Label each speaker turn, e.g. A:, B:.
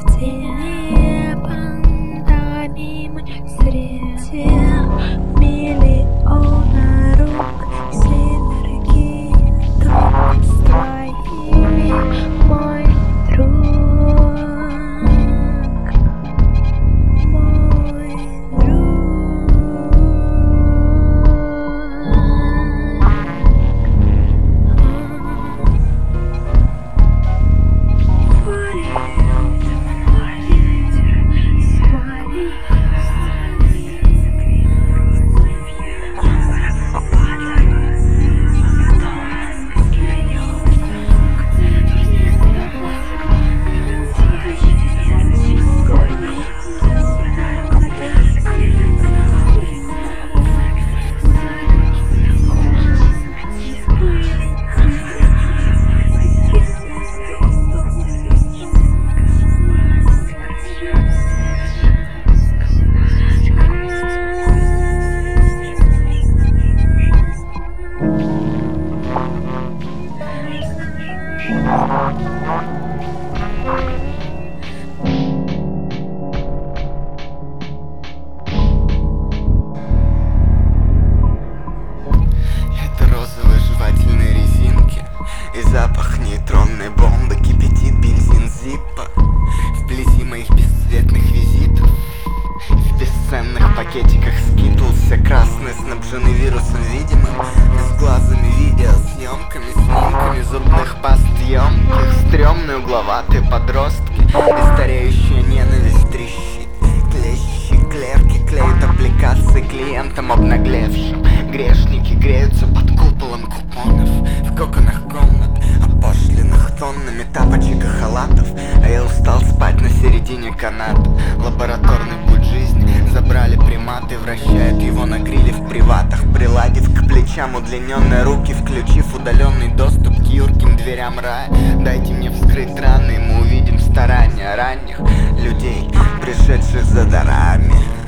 A: тени пантомимы среди миллиона рук синергии только с твоими, мой друг, мой друг.
B: Это розовые жевательные резинки и запах нейтронной бомбы. Кипятит бензин зиппа вблизи моих бесцветных визитов. В бесценных пакетиках скитлся красные, снабжены вирусом видимым, с глазами, видеосъемками, снимками зубных паст емких. Стрёмные угловатые подростки и стареющая ненависть трещит. Клещи, клерки клеют аппликации клиентам обнаглевшим. Грешники греются под куполом купонов в коконах комнат, опошленных тоннами тапочек и халатов. А я устал спать на середине каната. Лабораторный путь жизни забрали приматы, вращают его на гриле в приватах, приладив к плечам удлиненные руки, включив удаленный доступ к юрким дверям рая. Дайте мне вскрыть раны, и мы увидим старания ранних людей, пришедших за дарами.